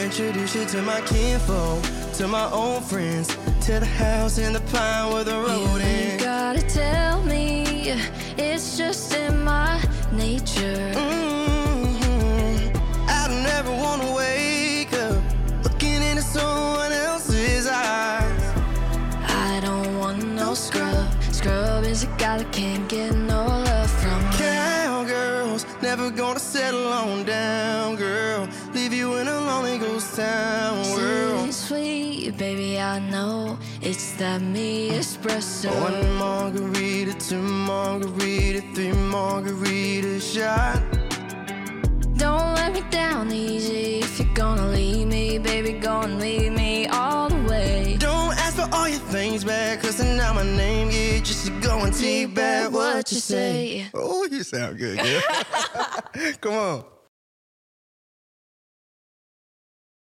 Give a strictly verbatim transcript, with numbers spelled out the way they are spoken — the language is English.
introduce you to my kinfolk, to my old friends, to the house in the pine where the road You ends. ain't gotta tell me, it's just in my nature. Mm-hmm. I don't ever wanna wake up looking into someone else's eyes. I don't want no scrub. Scrub is a guy that can't get no love from me. Cowgirls never gonna settle on down, girl. Leave you in a lonely ghost town world. Sweet, sweet, baby, I know it's that me espresso. One margarita, two margarita, three margarita shot. Don't let me down easy. If you're gonna leave me, baby, go and leave me all the way. Don't ask for all your things back, cause now my name, yeah, just to go and take back what you say. Oh, you sound good, yeah. Come on.